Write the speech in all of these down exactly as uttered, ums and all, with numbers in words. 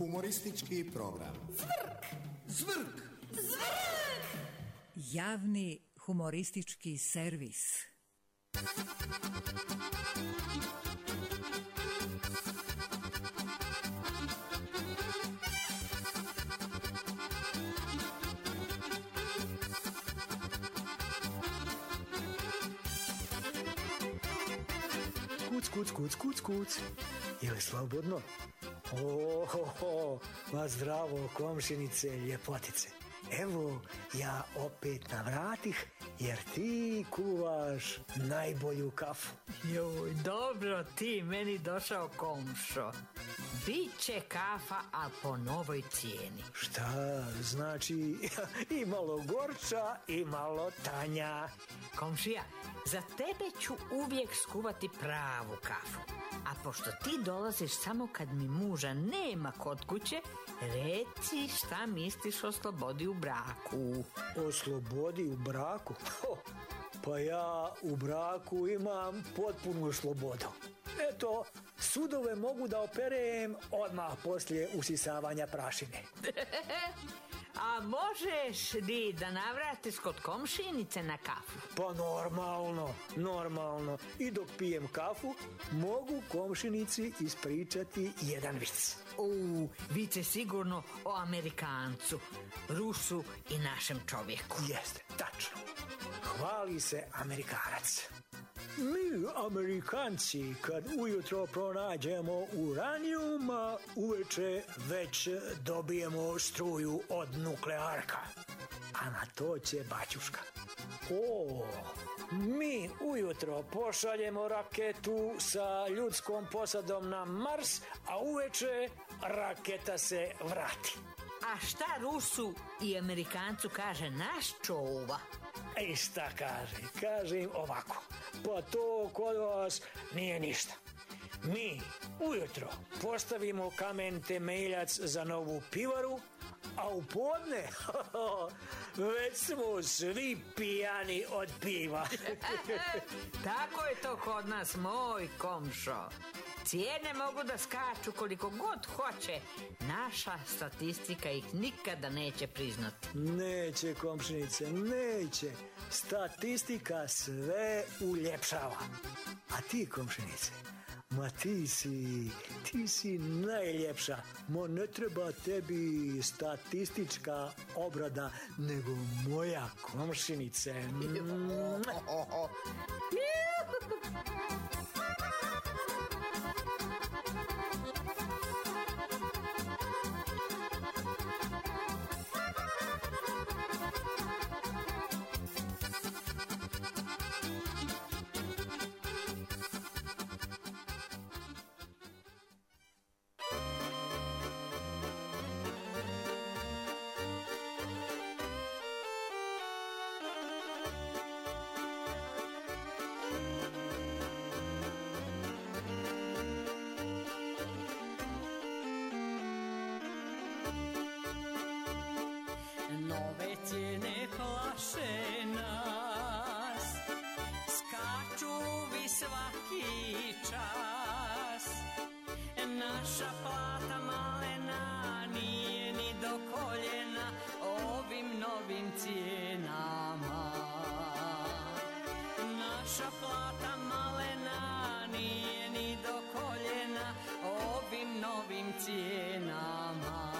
Humoristički program. Zvrk! Zvrk! Zvrk! Javni humoristički servis. Kuc, kuc, kuc, kuc, kuc. Je li slobodno? Ohoho, ma zdravo, komšinice, ljepotice. Evo, ja opet navratih, jer ti kuvaš najbolju kafu. Joj, dobro ti meni došao, komšo. Biće kafa, a po novoj cijeni. Šta, znači i malo gorča i malo tanja. Komšija, za tebe ću uvijek skuvati pravu kafu. A pošto ti dolaziš samo kad mi muža nema kod kuće, reci šta misliš o slobodi u braku. O slobodi u braku? Ho, pa ja u braku imam potpunu slobodu. Eto, sudove mogu da operem odmah poslije usisavanja prašine. A možeš li da navratiš kod komšinice na kafu? Pa normalno, normalno. I dok pijem kafu, mogu komšinici ispričati jedan vic. U, vic je sigurno o Amerikancu, Rusu i našem čovjeku. Jeste, tačno. Hvali se Amerikanac. Mi, Amerikanci, kad ujutro pronađemo uranijum, uveče već dobijemo struju od nuklearka. A na to će baćuška. O, mi ujutro pošaljemo raketu sa ljudskom posadom na Mars, a uveče raketa se vrati. A šta Rusu i Amerikancu kaže naš čova? E šta kaže? Kaže im ovako. Pa to kod vas nije ništa. Mi ujutro postavimo kamen temeljac za novu pivaru, a u podne već smo svi pijani od piva. Tako je to kod nas, moj komšo. Cijene mogu da skaču koliko god hoće. Naša statistika ih nikada neće priznati. Neće, komšinice, neće. Statistika sve uljepšava. A ti, komšinice, ma ti si, ti si najljepša. Ma ne treba tebi statistička obrada, nego moja, komšinice. Mm. Nove cijene plaše nas, skaču vi svaki čas. Naša plata malena nije ni do koljena ovim novim cijenama. Naša plata malena nije ni do koljena ovim novim cijenama.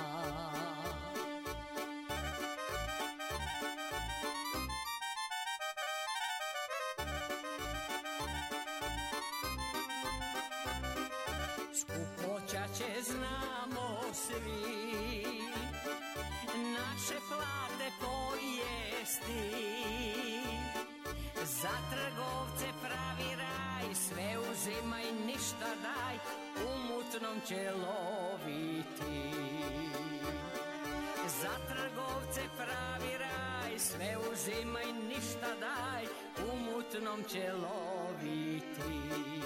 Znamo svi naše plate pojesti, za trgovce pravi raj, sve uzimaj, ništa daj, u mutnom će loviti. Za trgovce pravi raj, sve uzimaj, ništa daj, u mutnom će loviti.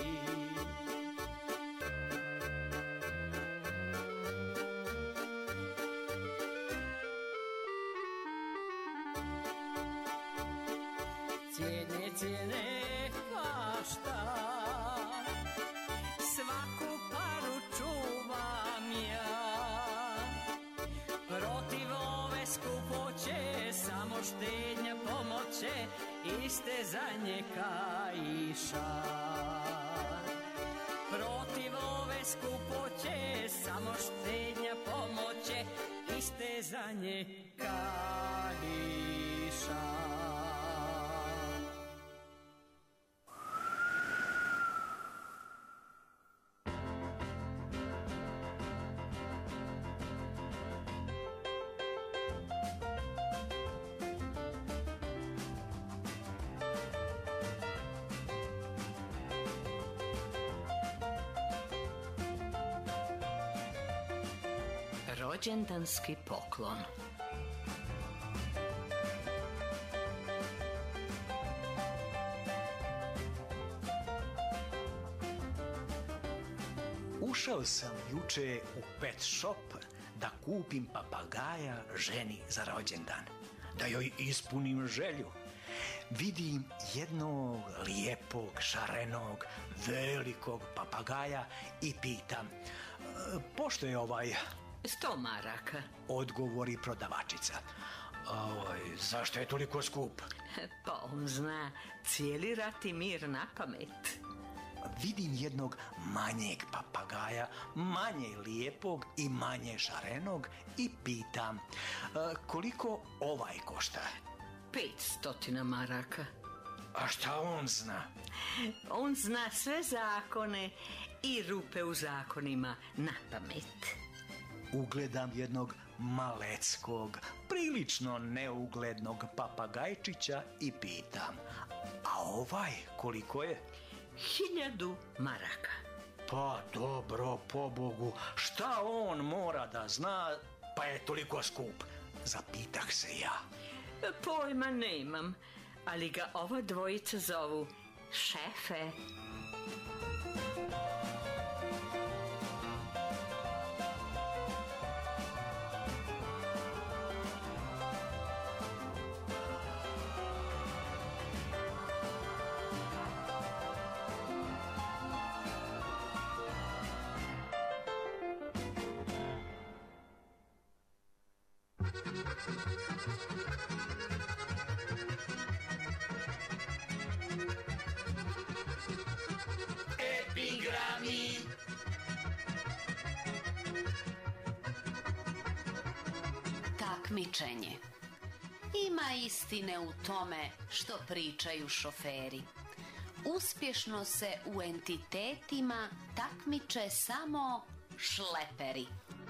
Cijene, cijene, pa šta, svaku paru čuvam ja. štednja pomoće, iste zadnje kaiša. Protiv ove skupoće, samo štednja pomoće, iste zadnje kaiša. Rođendanski poklon. Ušao sam juče u pet shop da kupim papagaja ženi za rođendan, da joj ispunim želju. Vidim jednog lijepog, šarenog, velikog papagaja i pitam, pošto je ovaj... Sto maraka. Odgovori prodavačica. Oj, zašto je toliko skup? Pa on zna cijeli rat i mir na pamet. Vidim jednog manjeg papagaja, manje lijepog i manje šarenog i pitam, koliko ovaj košta? Pet stotina maraka. A šta on zna? On zna sve zakone i rupe u zakonima na pamet. Ugledam jednog maleckog, prilično neuglednog papagajčića i pitam, a ovaj koliko je? Hiljadu maraka. Pa dobro, pobogu, šta on mora da zna, pa je toliko skup? Zapitah se ja. Pojma nemam, ali ga ova dvojica zovu šefe. Epigrami. Takmičenje. Ima istine u tome što pričaju šoferi. Uspješno se u entitetima takmiče samo šleperi.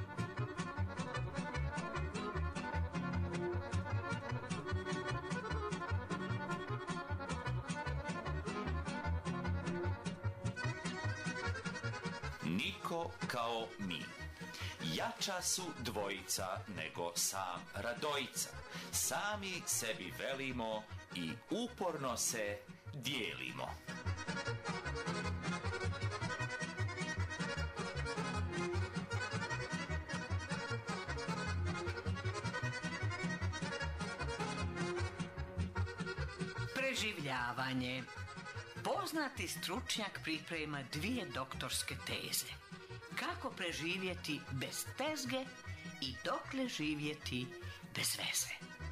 Niko kao mi. Jača su dvojica nego sam Radojica. Sami sebi velimo i uporno se dijelimo. Preživljavanje. Poznati stručnjak priprema dvije doktorske teze. Kako preživjeti bez tezge i dokle živjeti bez veze.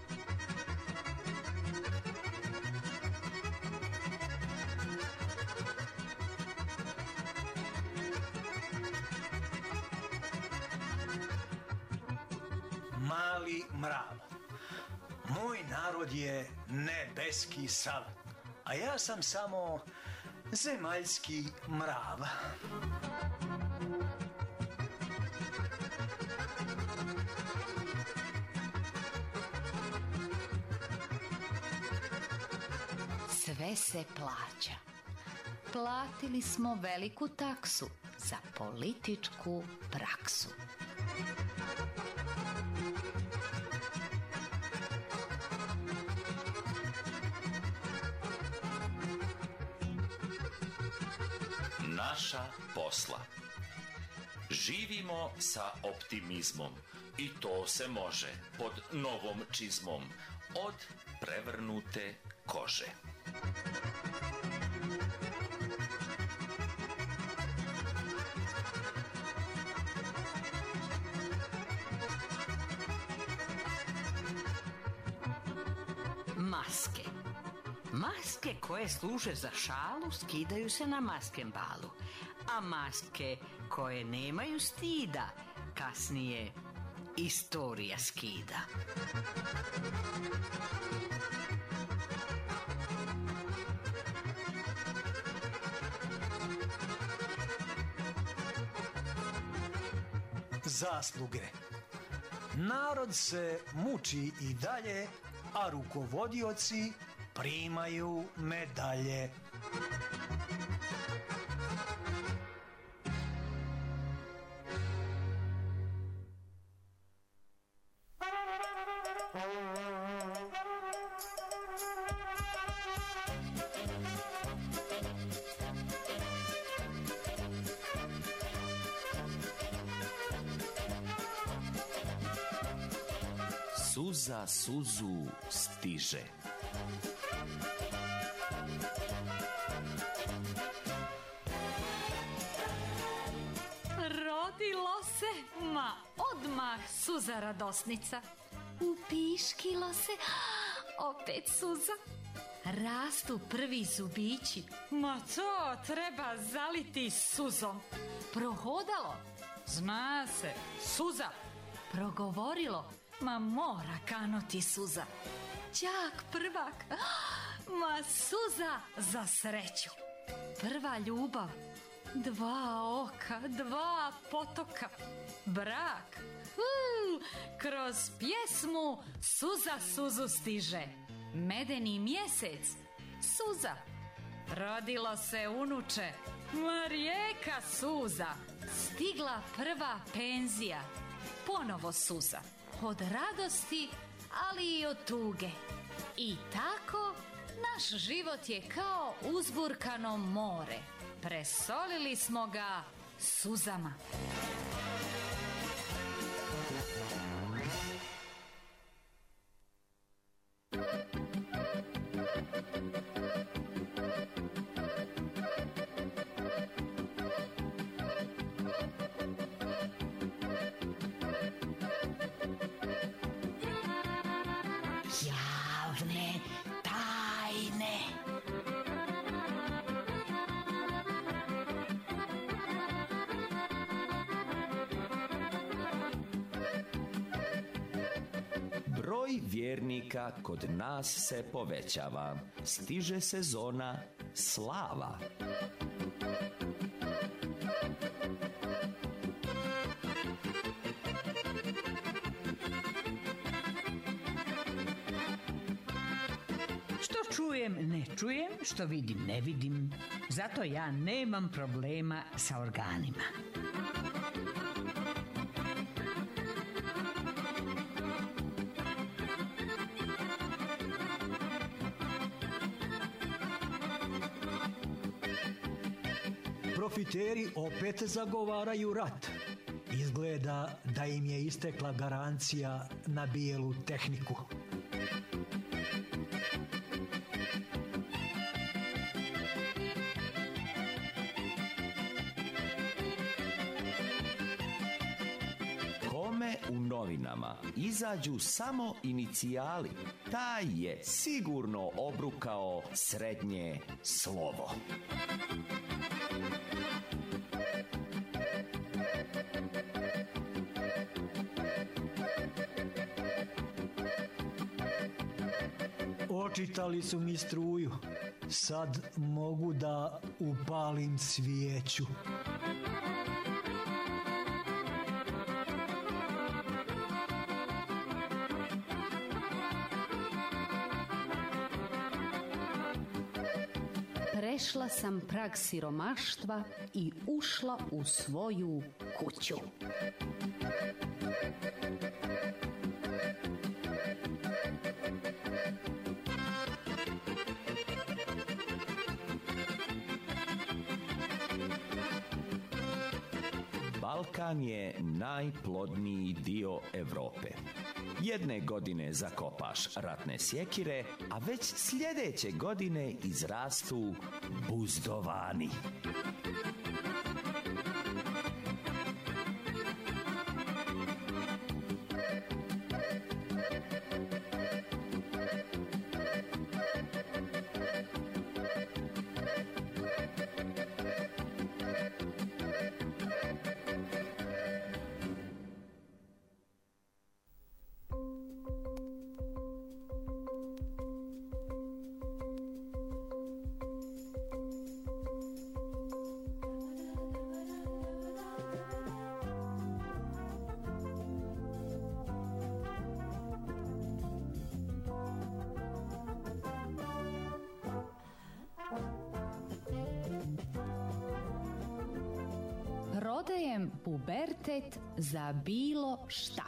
Mali mrav. Moj narod je nebeski sav, a ja sam samo zemaljski mrav. Sve se plaća. Platili smo veliku taksu za političku praksu. Naša posla. Živimo sa optimizmom i to se može pod novom čizmom od prevrnute kože. maske. Maske koje služe za šalu skidaju se na maskenbalu, a maske koje nemaju stida kasnije istorija skida. Zasluge. Narod se muči i dalje, a rukovodioci primaju medalje. Suza suzu stiže. Rodilo se, ma odmah suza radosnica. Upiškilo se, opet suza. Rastu prvi zubići. Ma to treba zaliti suzom. Prohodalo, Zna se, suza. progovorilo. Ma mora kanuti suza. Đak prvak, Ma suza za sreću. prva ljubav. Dva oka, dva potoka. Brak. Uuu, kroz pjesmu suza suzu stiže. Medeni mjesec, suza. Rodilo se unuče. Ma rijeka suza. Stigla prva penzija, ponovo suza. Od radosti, ali i od tuge. I tako naš život je kao uzburkano more. Presolili smo ga suzama. Javne tajne. Broj vjernika kod nas se povećava. Stiže sezona slava. Što čujem, ne čujem, što vidim, ne vidim. Zato ja nemam problema sa organima. Profiteri opet zagovaraju rat. Izgleda da im je istekla garancija na bijelu tehniku. Kome u novinama izađu samo inicijali, taj je sigurno obrukao srednje slovo. Očitali su mi struju. Sad mogu da upalim svijeću. Prešla sam prag siromaštva i ušla u svoju kuću. Balkan je najplodniji dio Europe. Jedne godine zakopaš ratne sjekire, a već sljedeće godine izrastu buzdovani. prodajem pubertet za bilo šta.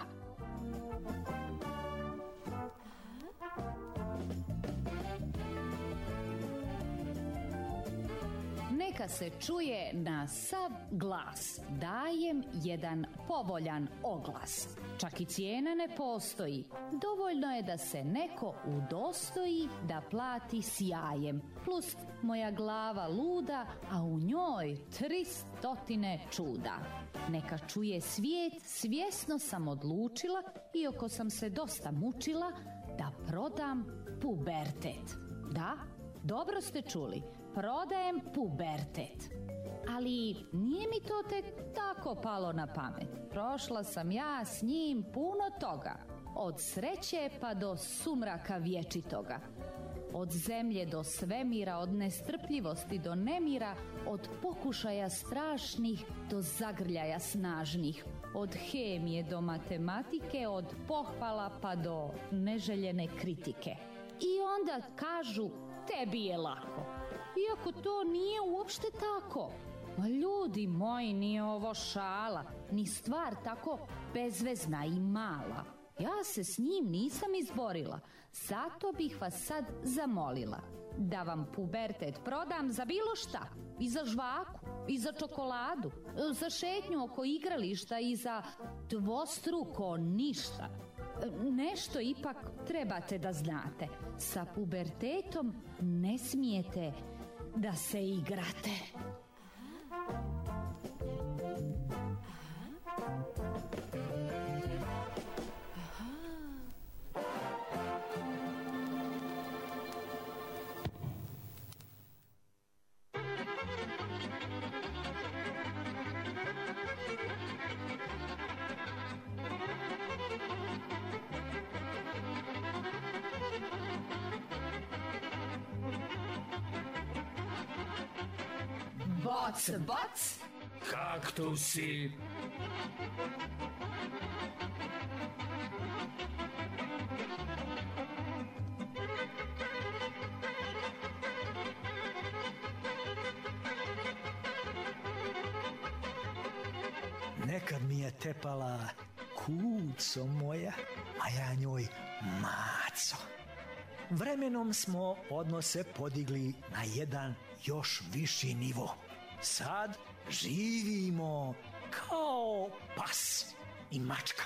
Neka se čuje na sav glas. Dajem jedan povoljan oglas. Čak i cijena ne postoji. Dovoljno je da se neko udostoji da plati sjajem. Plus moja glava luda, a u njoj tristotine čuda. Neka čuje svijet, svjesno sam odlučila, iako sam se dosta mučila, da prodam pubertet. Da, dobro ste čuli. Prodajem pubertet. Ali nije mi to tek tako palo na pamet. Prošla sam ja s njim puno toga. Od sreće pa do sumraka vječitoga. Od zemlje do svemira, od nestrpljivosti do nemira, od pokušaja strašnih do zagrljaja snažnih. Od hemije do matematike, od pohvala pa do neželjene kritike. I onda kažu, tebi je lako. Iako to nije uopšte tako. Ma ljudi moji, nije ovo šala, ni stvar tako bezvezna i mala. Ja se s njim nisam izborila, zato bih vas sad zamolila da vam pubertet prodam za bilo šta. I za žvaku, i za čokoladu, za šetnju oko igrališta i za dvostruko ništa. Nešto ipak trebate da znate. Sa pubertetom ne smijete da se igrate. Bac, bac! Kaktusi! Nekad mi je tepala kuco moja, a ja njoj maco. Vremenom smo odnose podigli na jedan još viši nivo. Sad živimo kao pas i mačka.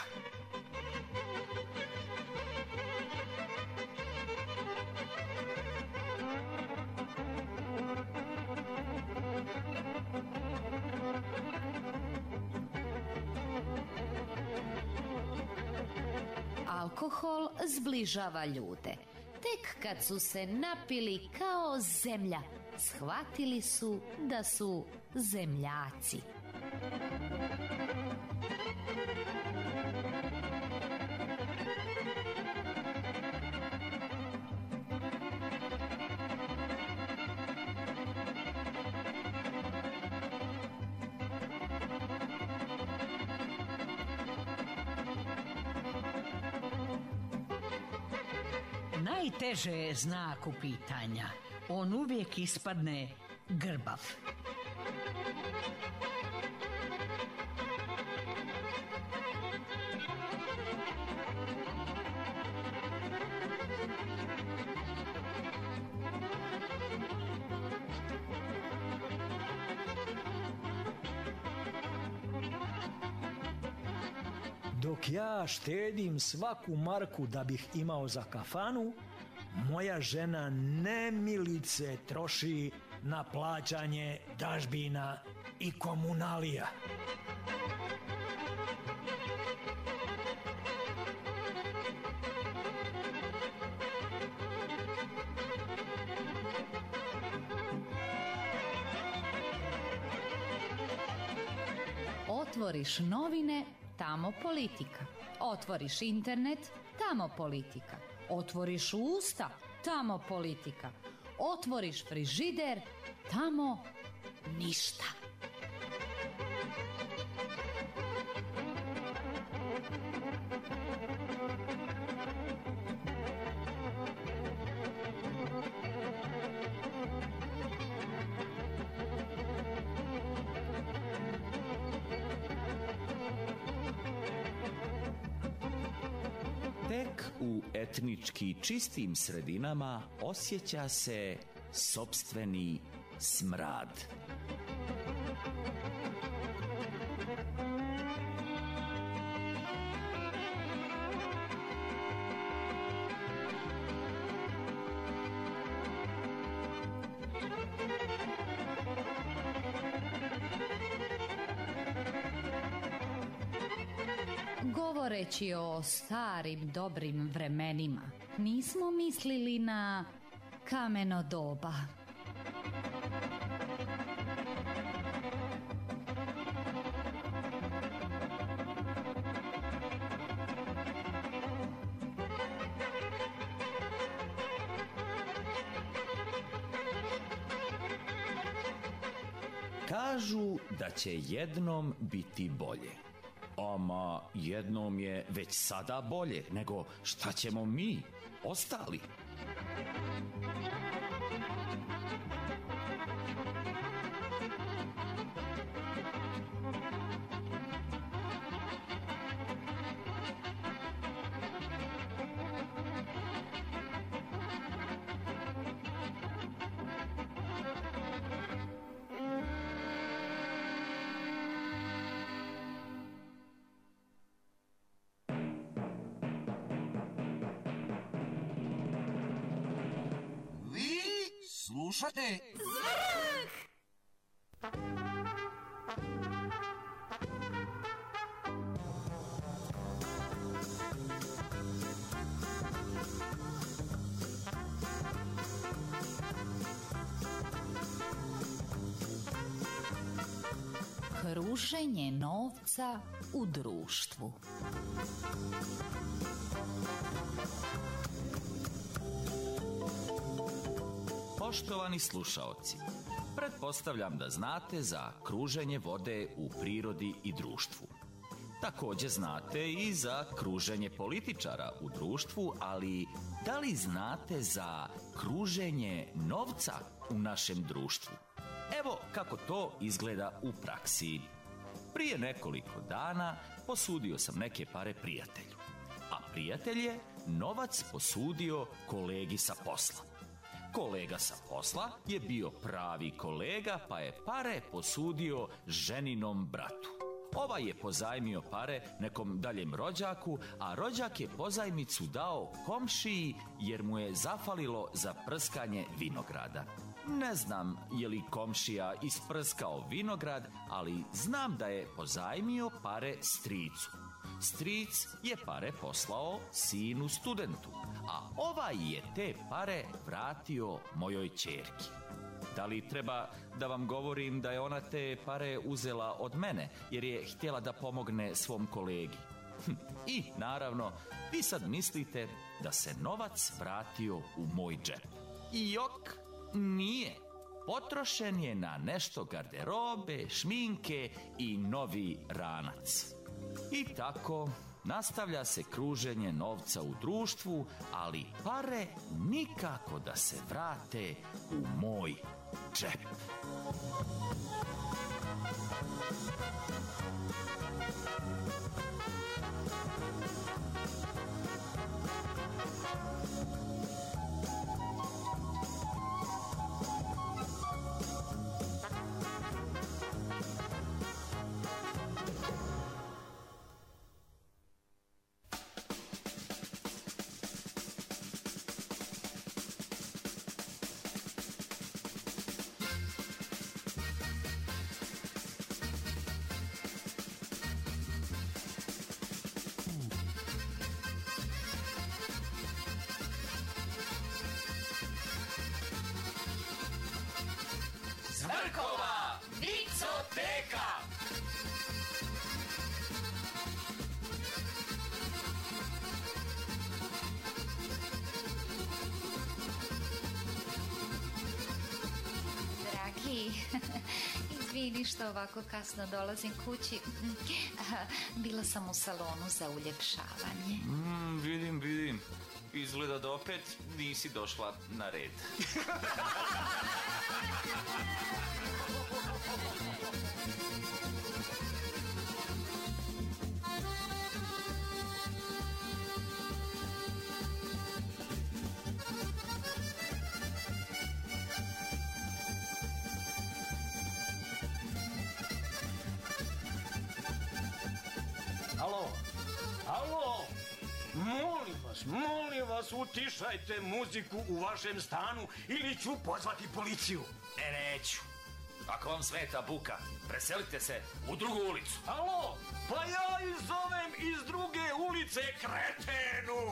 Alkohol zbližava ljude. Tek kad su se napili kao zemlja, shvatili su da su zemljaci. Najteže je znak u pitanja. On uvijek ispadne grbav. Dok ja štedim svaku marku da bih imao za kafanu, moja žena nemilice troši na plaćanje dažbina i komunalija. Otvoriš novine, tamo politika. Otvoriš internet, tamo politika. Otvoriš usta, tamo politika. Otvoriš frižider, tamo ništa. Tek u etnički čistim sredinama osjeća se sopstveni smrad. Govoreći o starim dobrim vremenima, nismo mislili na kameno doba. Kažu da će jednom biti bolje. Ama jednom je već sada bolje, nego šta ćemo mi, ostali? Slušate? Kruženje novca u društvu. Poštovani slušaoci, pretpostavljam da znate za kruženje vode u prirodi i društvu. Također znate i za kruženje političara u društvu, ali da li znate za kruženje novca u našem društvu? Evo kako to izgleda u praksi. Prije nekoliko dana posudio sam neke pare prijatelju, a prijatelj je novac posudio kolegi sa posla. Kolega sa posla je bio pravi kolega, pa je pare posudio ženinom bratu. Ovaj je pozajmio pare nekom daljem rođaku, a rođak je pozajmicu dao komšiji jer mu je zafalilo za prskanje vinograda. Ne znam je li komšija isprskao vinograd, ali znam da je pozajmio pare stricu. Stric je pare poslao sinu studentu, a ovaj je te pare vratio mojoj ćerki. Da li treba da vam govorim da je ona te pare uzela od mene, jer je htjela da pomogne svom kolegi? I, naravno, vi sad mislite da se novac vratio u moj džep. I jok, nije. Potrošen je na nešto garderobe, šminke i novi ranac. I tako nastavlja se kruženje novca u društvu, ali pare nikako da se vrate u moj džep. Zvrkova vicoteka. Dragi, izvini što ovako kasno dolazim kući. Bila sam u salonu za uljepšavanje. Mm, vidim, vidim. Izgleda da opet nisi došla na red. vas, molim vas, utišajte muziku u vašem stanu ili ću pozvati policiju. E, neću. Ako vam smeta buka, preselite se u drugu ulicu. Alo, pa ja ih zovem iz druge ulice, kretenu!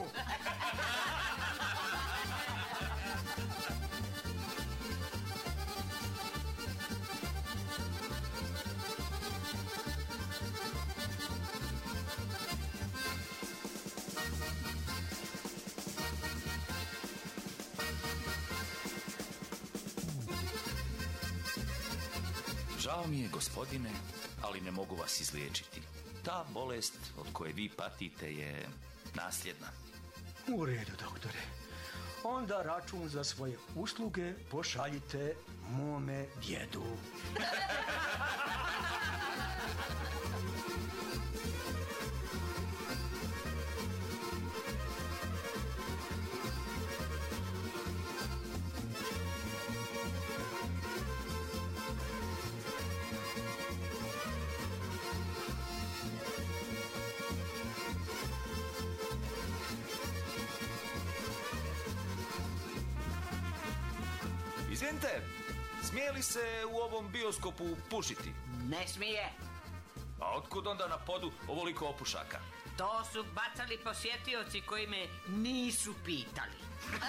Žao mi je, gospodine, ali ne mogu vas izliječiti. Ta bolest od koje vi patite je nasljedna. U redu, doktore. Onda račun za svoje usluge pošaljite mome djedu. Izvinite, smije li se u ovom bioskopu pušiti? Ne smije. A otkud onda na podu ovoliko opušaka? To su bacali posjetioci koji me nisu pitali.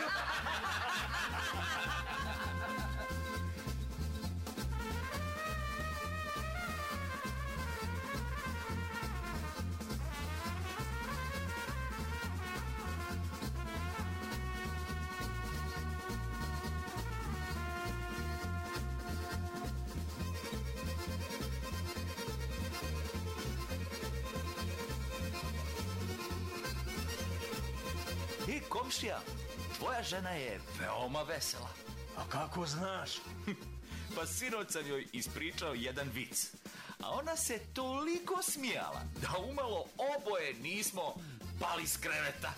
I komšija, tvoja žena je veoma vesela. A kako znaš? Pa sinoć sam joj ispričao jedan vic. A ona se toliko smijala da umalo oboje nismo pali s kreveta.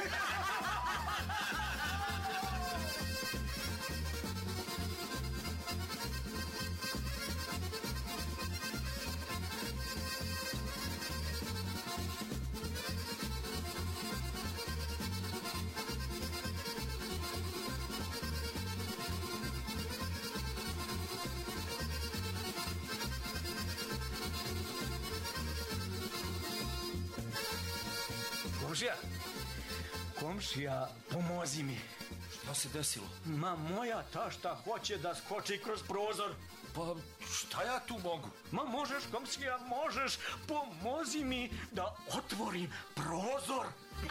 Komšija, komšija, pomozi mi. Šta se desilo? Ma moja tašta hoće da skoči kroz prozor. Pa šta ja tu mogu? Ma možeš, komšija, možeš. Pomozi mi da otvorim prozor.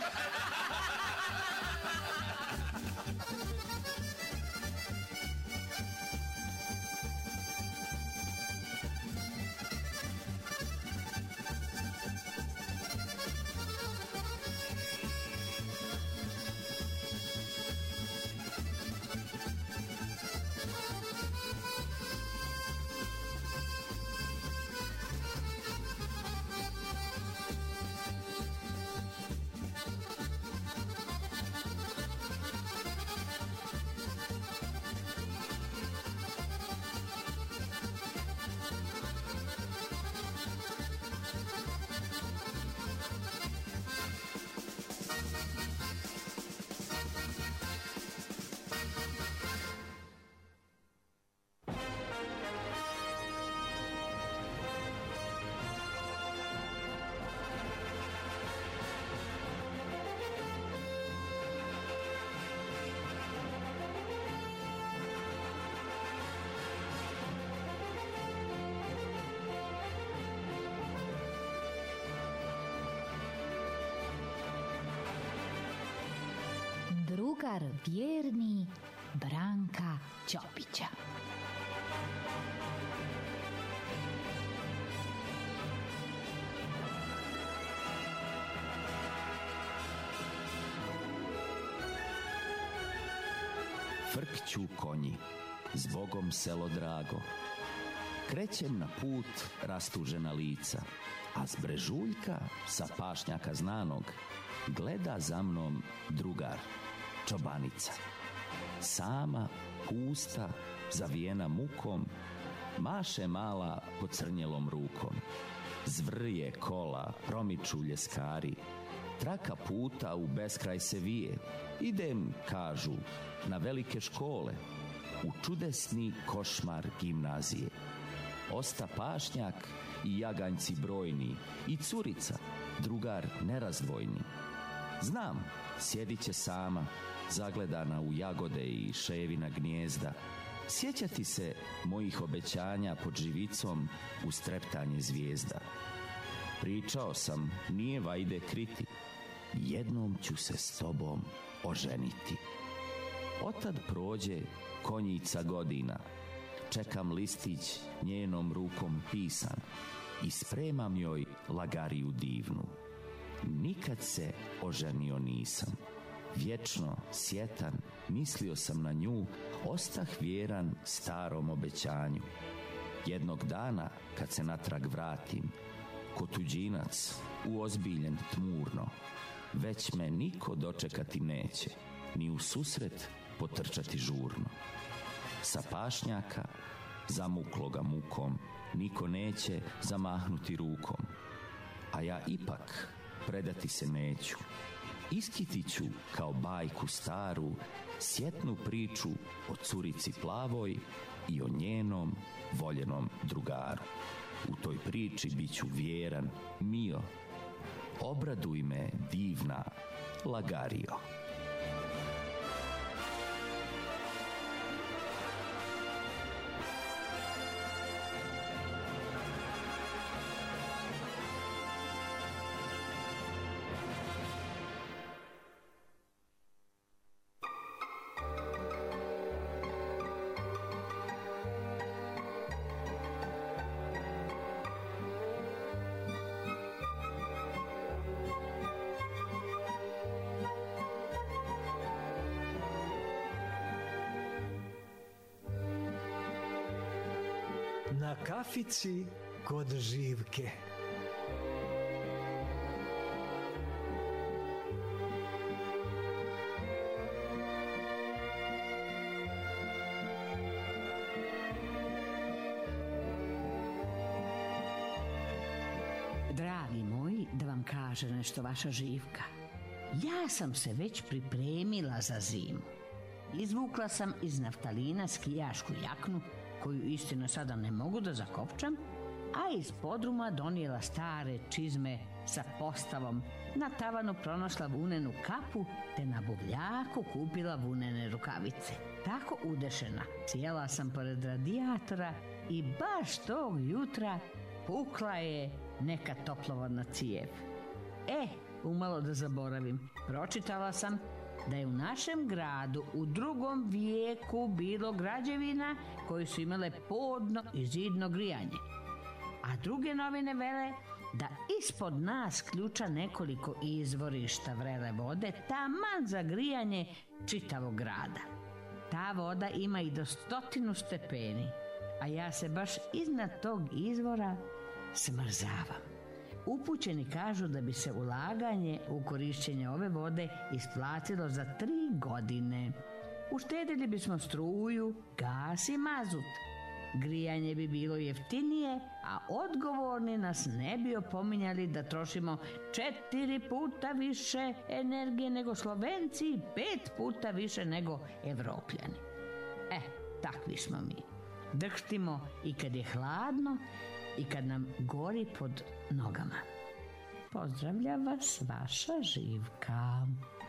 Drugar vjerni Branka Ćopića. Frkću konji, zbogom selo drago. Krećem na put rastužena lica, a s brežuljka sa pašnjaka znanog gleda za mnom drugar, čobanica. Sama, pusta, zavijena mukom, maše mala pocrnjelom rukom. Zvrje kola, promiču ljeskari, Traka puta u beskraj se vije. Idem, kažu, na velike škole, u čudesni košmar gimnazije. Osta pašnjak i jaganjci brojni, i curica, drugar nerazdvojni. Znam, sjedit će sama, zagledana u jagode i ševina gnijezda, sjećati se mojih obećanja pod živicom u streptanje zvijezda. Pričao sam, nije vajde kriti, jednom ću se s tobom oženiti. Otad prođe konjica godina, čekam listić njenom rukom pisan i spremam joj lagariju divnu. Nikad se oženio nisam, vječno sjetan, mislio sam na nju, ostah vjeran starom obećanju. Jednog dana, kad se natrag vratim, ko tuđinac, uozbiljen tmurno, već me niko dočekati neće, ni u susret potrčati žurno. Sa pašnjaka, zamukloga mukom, niko neće zamahnuti rukom, a ja ipak predati se neću. Iskiti ću kao bajku staru, sjetnu priču o curici plavoj i o njenom voljenom drugaru. U toj priči bit ću vjeran, mio, obraduj me divna lagario. Na kafici kod Živke. Dragi moji, da vam kaže nešto vaša Živka. Ja sam se već pripremila za zimu. Izvukla sam iz naftalina skijašku jaknu, koju istina sada ne mogu da zakopčam, a iz podruma donijela stare čizme sa postavom, na tavanu pronašla vunenu kapu, te na buvljaku kupila vunene rukavice. Tako udešena, sjela sam pored radijatora i baš tog jutra pukla je neka toplovodna cijev. E, umalo da zaboravim, pročitala sam da je u našem gradu u drugom vijeku bilo građevina koji su imale podno i zidno grijanje. A druge novine vele da ispod nas ključa nekoliko izvorišta vrele vode, taman za grijanje čitavog grada. Ta voda ima i do stotinu stepeni, a ja se baš iznad tog izvora smrzavam. Upućeni kažu da bi se ulaganje u korišćenje ove vode isplatilo za tri godine. Uštedili bismo struju, gas i mazut. Grijanje bi bilo jeftinije, a odgovorni nas ne bi opominjali da trošimo četiri puta više energije nego Slovenci i pet puta više nego Evropljani. E, takvi smo mi. Drhtimo i kad je hladno i kad nam gori pod nogama. Pozdravlja vas vaša Živka.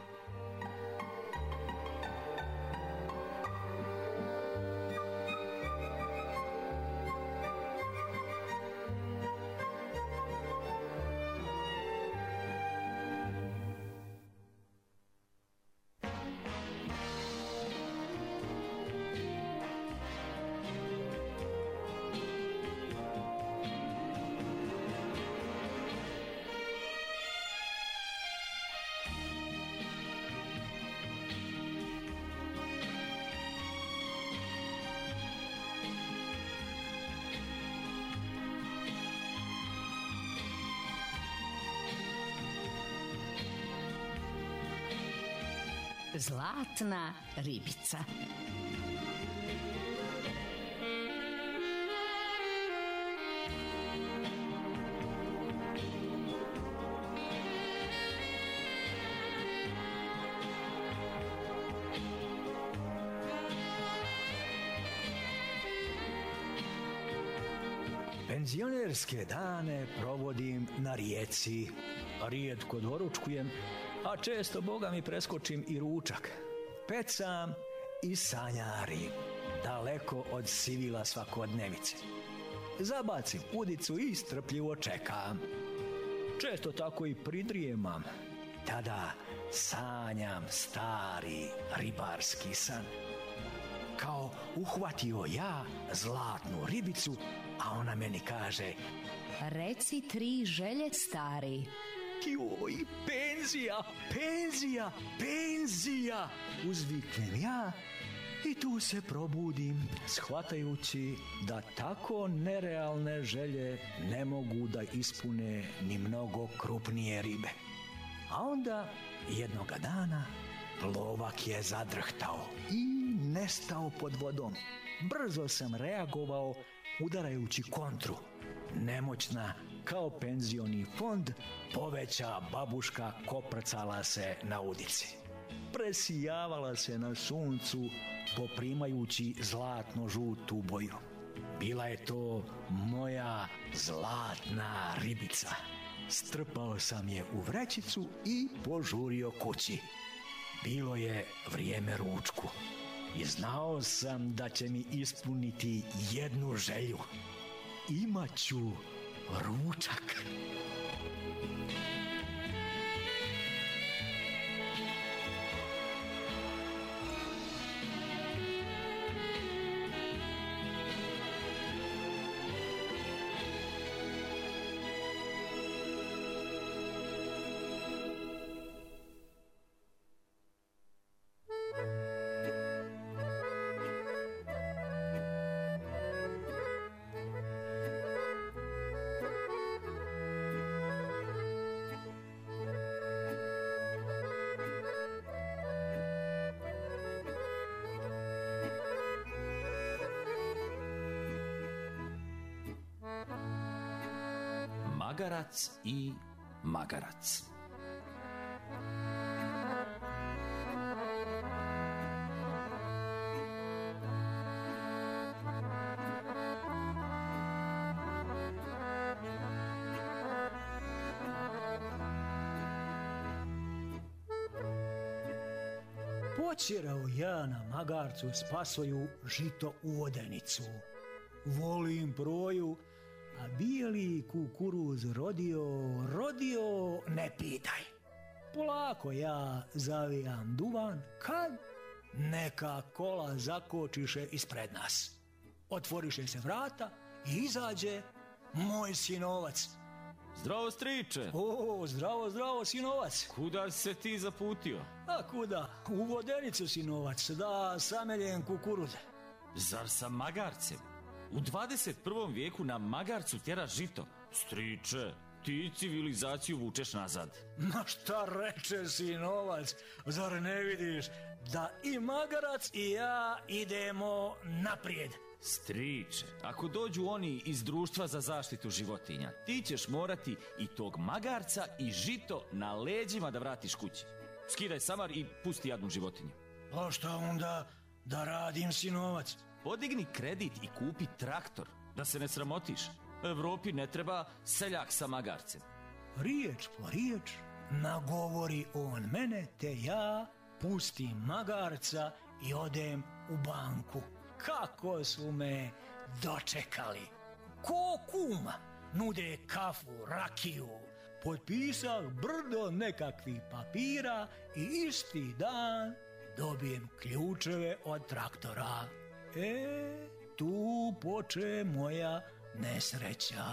Zlatna ribica. Penzionerske dane provodim na rijeci. Rijetko doručkujem, a često, boga mi, preskočim i ručak. Pecam i sanjarim, daleko od sivila svakodnevice. Zabacim udicu i strpljivo čekam. Često tako i pridrijemam. Tada sanjam stari ribarski san. Kao uhvatio ja zlatnu ribicu, a ona meni kaže: Reci tri želje, stari. Joj, penzija, penzija, penzija, uzviknem ja i tu se probudim, shvatajući da tako nerealne želje ne mogu da ispune ni mnogo krupnije ribe. A onda jednoga dana plovak je zadrhtao i nestao pod vodom. Brzo sam reagovao udarajući kontru. Nemoćna kao penzioni fond, poveća babuška koprcala se na udici. Presijavala se na suncu, poprimajući zlatno žutu boju. Bila je to moja zlatna ribica. Strpao sam je u vrećicu i požurio kući. Bilo je vrijeme ručku i znao sam da će mi ispuniti jednu želju. Imaću ručak. Magarac i magarac. Počerao ja na magarcu spasoju žito u vodenicu. Volim proju, a bijeli kukuruz rodio, rodio, ne pitaj. Polako ja zavijam duvan, kad neka kola zakočiše ispred nas. Otvoriše se vrata i izađe moj sinovac. Zdravo, striče! O, zdravo, zdravo, sinovac. Kuda se ti zaputio? A kuda? U vodenicu, sinovac, da sameljem kukuruze. Zar sa magarcem? U dvadeset prvom vijeku na magarcu tjera žito. Striče, ti civilizaciju vučeš nazad. Ma šta reče, sinovac? Zar ne vidiš da i magarac i ja idemo naprijed? Striče, ako dođu oni iz društva za zaštitu životinja, ti ćeš morati i tog magarca i žito na leđima da vratiš kući. Skidaj samar i pusti jadnu životinju. A šta onda da radim, sinovac? Podigni kredit i kupi traktor, da se ne sramotiš. Evropi ne treba seljak sa magarcem. Riječ po riječ nagovori on mene, te ja pustim magarca i odem u banku. Kako su me dočekali. Ko kuma, nude kafu, rakiju. Potpisah brdo nekakvih papira i isti dan dobijem ključeve od traktora. E, tu poče moja nesreća.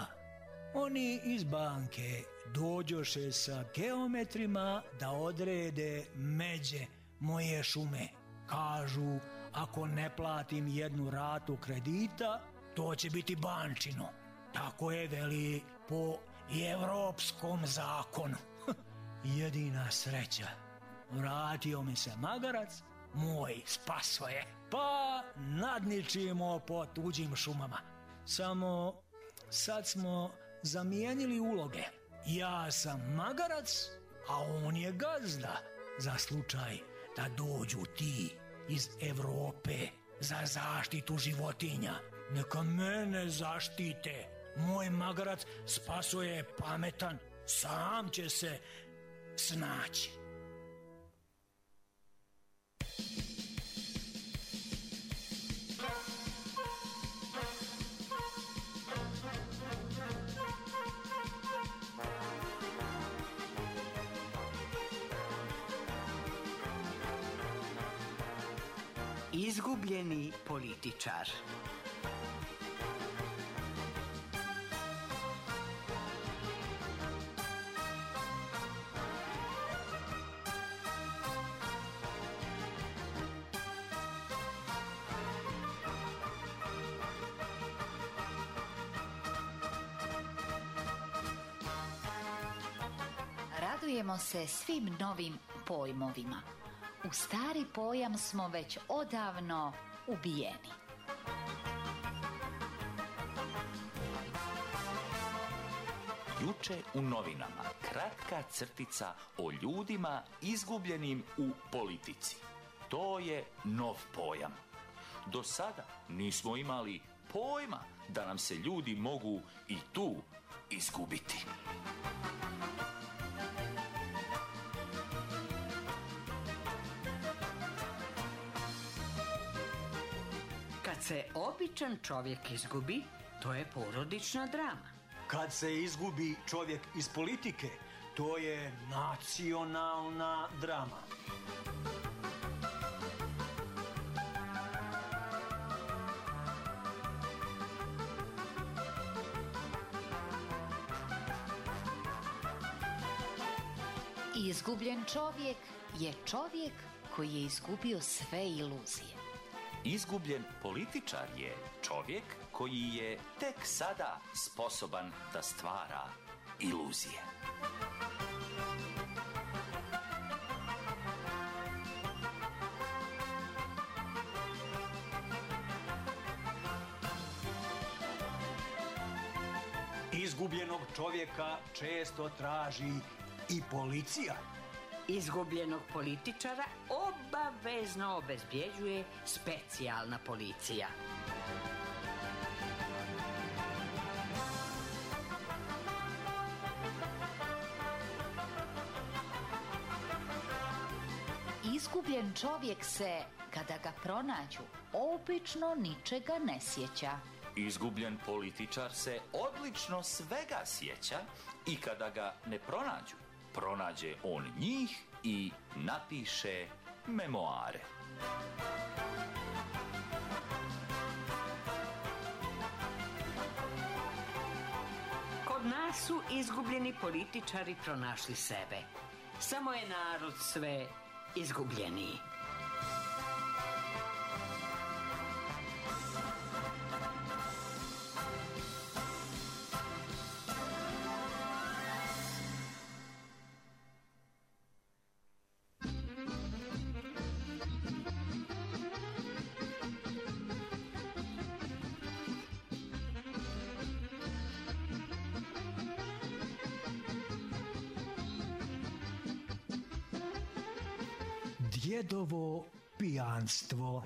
Oni iz banke dođoše sa geometrima da odrede međe moje šume. Kažu, ako ne platim jednu ratu kredita, to će biti bančino. Tako je, veli, po evropskom zakonu. Jedina sreća. Vratio mi se magarac, moj spaso je. Pa nadničimo po tuđim šumama. Samo sad smo zamijenili uloge. Ja sam magarac, a on je gazda. Za slučaj da dođu ti iz Evrope za zaštitu životinja. Neka mene zaštite. Moj magarac spasuje pametan, sam će se snaći. Izgubljeni političar. Radujemo se svim novim pojmovima. U stari pojam smo već odavno ubijeni. Juče u novinama kratka crtica o ljudima izgubljenim u politici. To je nov pojam. Do sada nismo imali pojma da nam se ljudi mogu i tu izgubiti. Kad se običan čovjek izgubi, to je porodična drama. Kad se izgubi čovjek iz politike, to je nacionalna drama. Izgubljen čovjek je čovjek koji je izgubio sve iluzije. Izgubljen političar je čovjek koji je tek sada sposoban da stvara iluzije. Izgubljenog čovjeka često traži i policija. Izgubljenog političara obavezno obezbjeđuje specijalna policija. Izgubljen čovjek se, kada ga pronađu, obično ničega ne sjeća. Izgubljen političar se odlično svega sjeća i kada ga ne pronađu, pronađe on njih i napiše memoare. Kod nas su izgubljeni političari pronašli sebe. Samo je narod sve izgubljeniji. Djedovo pijanstvo.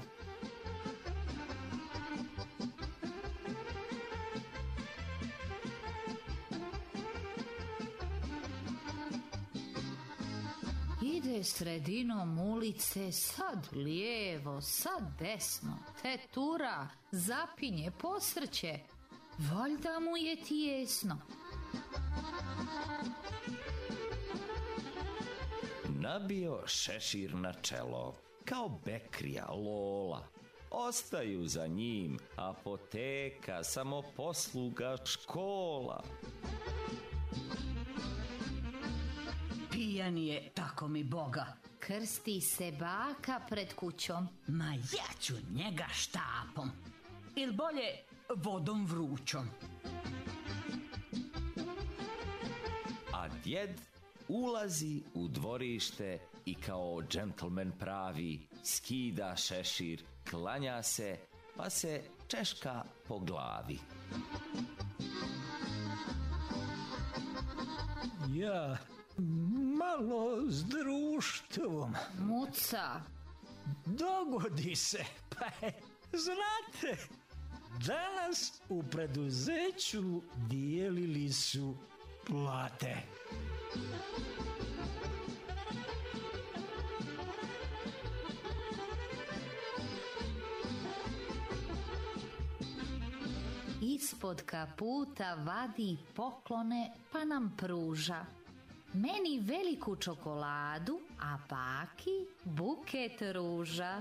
Ide sredinom ulice, sad lijevo, sad desno, tetura, zapinje, posrće. Valjda mu je tijesno. Nabio šešir na čelo, kao Bekrija, Lola. Ostaju za njim apoteka, samoposluga, škola. Pijan je, tako mi Boga. Krsti se baka pred kućom. Ma ja ću njega štapom. Ili bolje vodom vrućom. A djed ulazi u dvorište i kao džentlmen pravi skida šešir, klanja se, pa se češka po glavi. Ja malo s društvom. Muca. Dogodi se, pa je, znate, danas u preduzeću dijelili su plate. Ispod kaputa vadi poklone pa nam pruža. Meni veliku čokoladu, a baki buket ruža.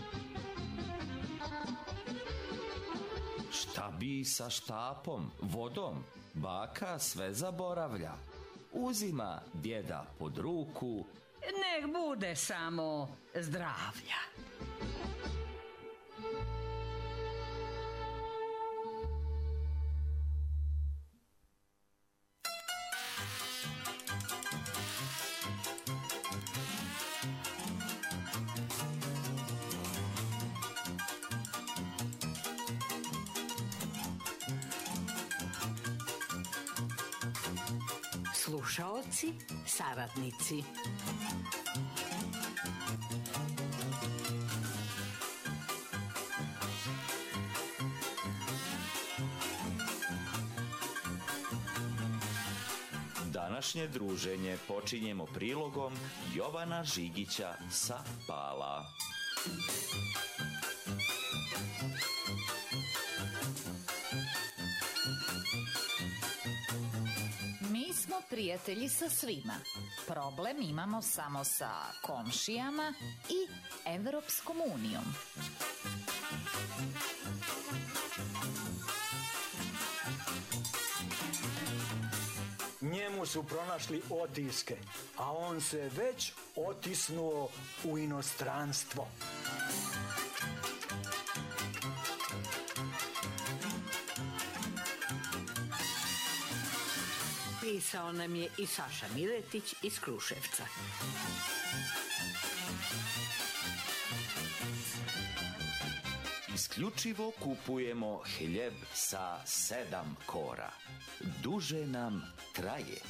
Šta bi sa štapom, vodom, baka sve zaboravlja. Uzima djeda pod ruku. Nek bude samo zdravlja. Slušaoci, saradnici. Današnje druženje počinjemo prilogom Jovana Žigića sa Pala. Mi smo prijatelji sa svima. Problem imamo samo sa komšijama i Evropskom unijom. Njemu su pronašli otiske, a on se već otisnuo u inostranstvo. Pisao nam je i Saša Miletić iz Kruševca. Isključivo kupujemo hljeb sa sedam kora. Duže nam traje.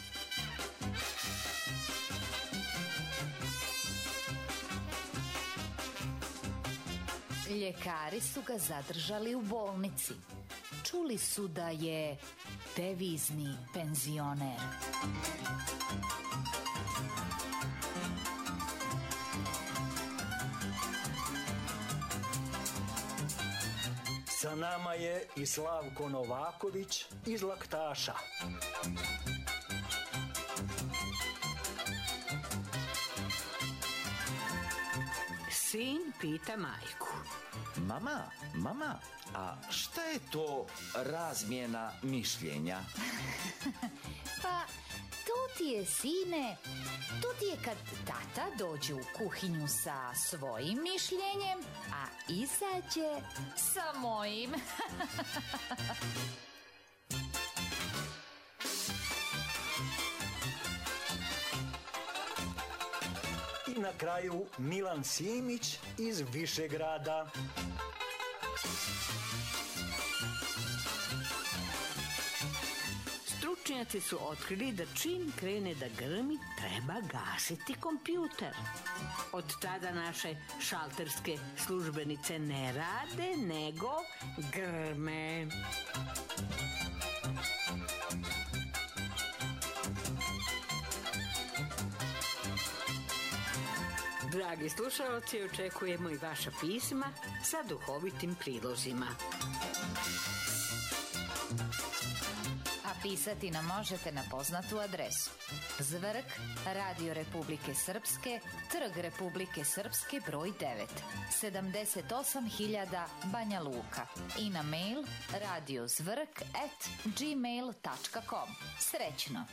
Ljekari su ga zadržali u bolnici. Čuli su da je devizni penzioner. Sa nama je i Slavko Novaković iz Laktaša. Sin pita majku. Mama, mama, a šta je to razmjena mišljenja? Pa, to ti je, sine, to ti je kad tata dođe u kuhinju sa svojim mišljenjem, a izađe sa mojim. I na kraju Milan Simić iz Višegrada. Stručnjaci su otkrili da čim krene da grmi, treba gasiti kompjuter. Od tada naše šalterske službenice ne rade, nego grme. Dragi slušalci, očekujemo i vaša pisma sa duhovitim prilozima. A pisati nam možete na poznatu adresu: Zvrk, Radio Republike Srpske, Trg Republike Srpske, broj devet, sedamdeset osam hiljada Banja Luka, i na mail radiozvrk at gmail tačka com. Srećno!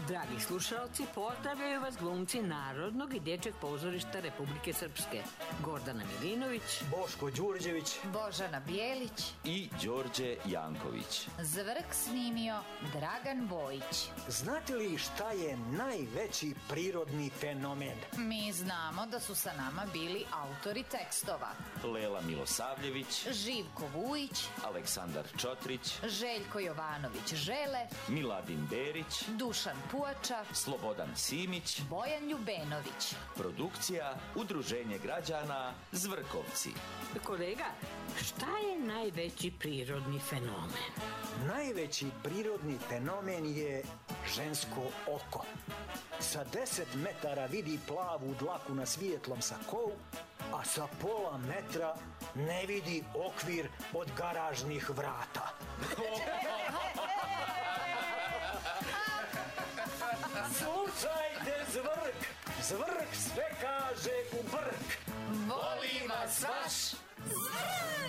Dragi slušalci, pozdravljaju vas glumci Narodnog i dječjeg pozorišta Republike Srpske. Gordana Milinović, Boško Đurđević, Božana Bijelić, I Đorđe Janković. zvrk snimio Dragan Bojić. znate li šta je najveći prirodni fenomen? Mi znamo da su sa nama bili autori tekstova Lela Milosavljević, Živko Vujić, Aleksandar Čotrić, Željko Jovanović Žele, Miladin Berić, Dušan Puača, Slobodan Simić, Bojan Ljubenović. produkcija Udruženje građana Zvrkovci. kolega, šta je najveći prirodni fenomen? Najveći prirodni fenomen je žensko oko. Sa deset metara vidi plavu dlaku na svijetlom sakou, a sa pola metra ne vidi okvir od garažnih vrata. Slušajte zvrk, zvrk sve kaže u brk. Voli vas vaš Zvrk!